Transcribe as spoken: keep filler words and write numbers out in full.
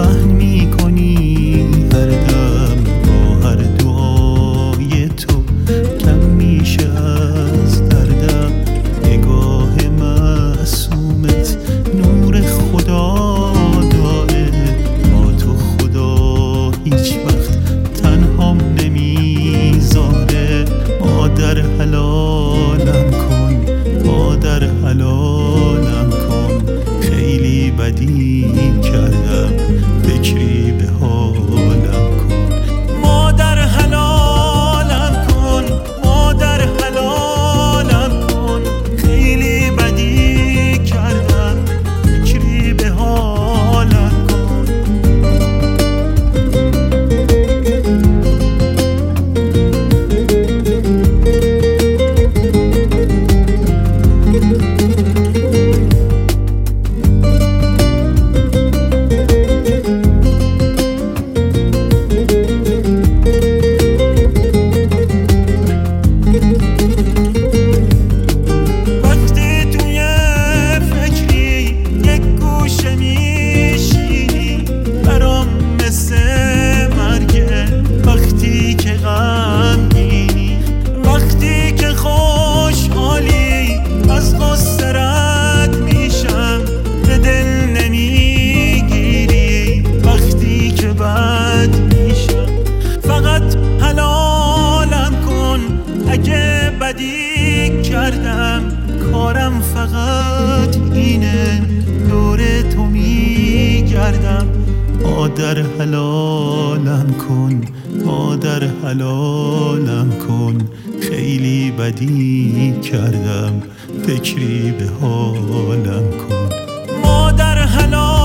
پهن میکنی هر دم با هر دعای تو کم میشه از دردم. نگاه معصومت نور خدا داره، با تو خدا هیچ وقت تنهام نمیذاره. مادر حلالم کن، مادر حلالم کن، خیلی بدی کردم فکری به حالم کن. مادر حلالم کن، مادر حلالم کن، خیلی بدی کردم فکری به حالم کن. بدی کردم کارم فقط اینه، دور تو میگردم. مادر حلالم کن، مادر حلالم کن، خیلی بدی کردم فکری به حالم کن. مادر حلال